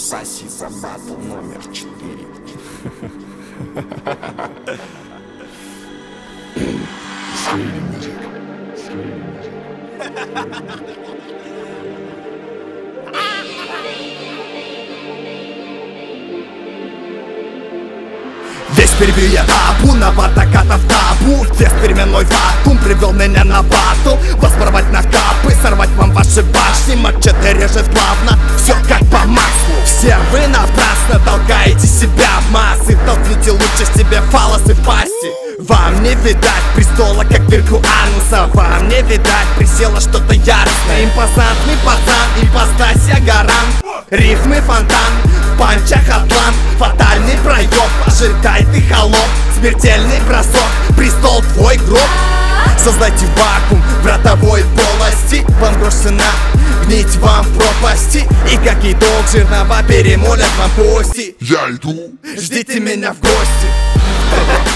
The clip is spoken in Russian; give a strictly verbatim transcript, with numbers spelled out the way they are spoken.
соси за батл номер четыре. Весь перебью я табу, на батакатов табу. Тест переменной вакуум привел меня на батл. Воспоровать на капы, сорвать вам ваши башни. Мачете режет плавно, все как по маслу. Все вы напрасно толкаете себя в массы. Толкните лучше себе фалосы в пасти. Вам не видать престола, как дырку ануса. Вам не видать присела что-то яростное. Импозантный пацан, импостасия гарант. Рифмы фонтан, в панчах атлант. Фатальный проеб, ожидай ты холоп. Смертельный бросок, престол твой гроб. Создайте вакуум в ротовой полости. Вам брошена гнить вам в пропасти. И как итог жирного перемолят вам кости. Я иду, Ждите меня в гости.